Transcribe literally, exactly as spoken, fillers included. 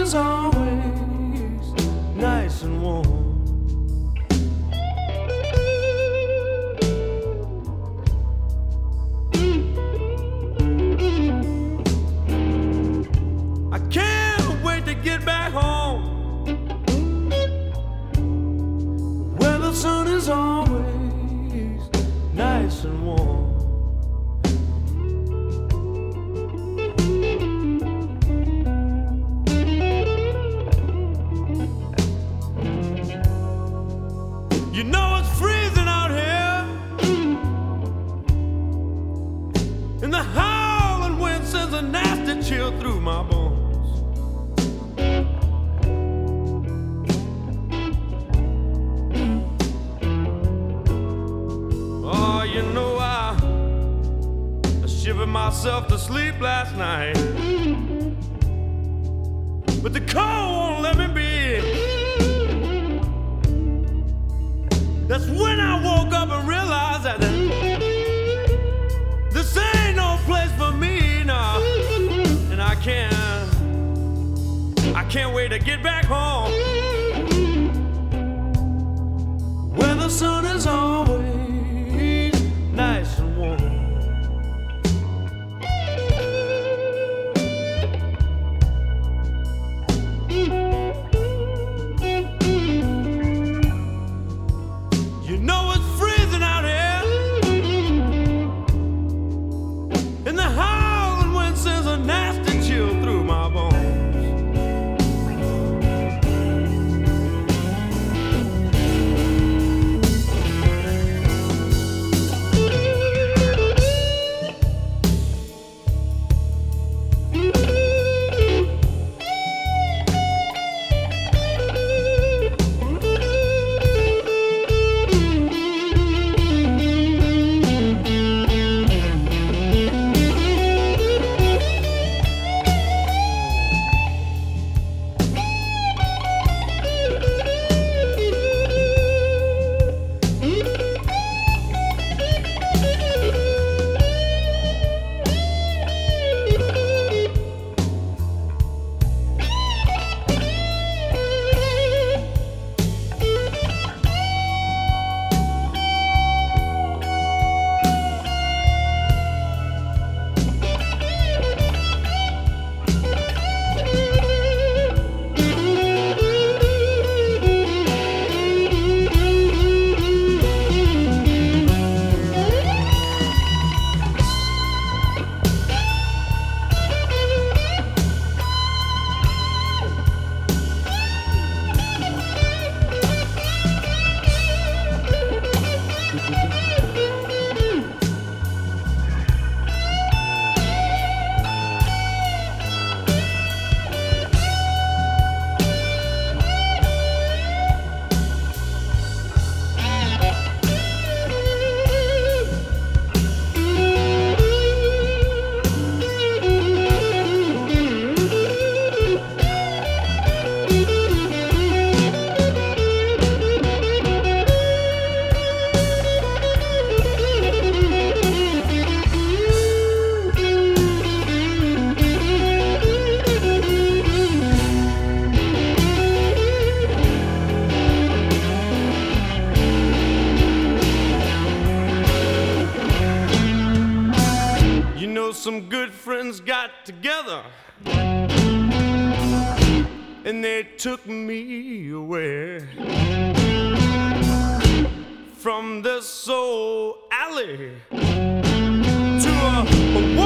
is always nice and warm. I can't wait to get back home, where the sun is always nice and warm. You know it's freezing out here, and the howling wind sends a nasty chill through my bones. Oh, you know I, I shivered myself to sleep last night, but the cold won't let me be. That's when I woke up and realized that this ain't no place for me now. And I can't, I can't wait to get back home, where the sun is always nice and warm. You know it's freezing out here, and the howling wind sends a nasty chill through my bones. Some good friends got together and they took me away from this old alley to a, a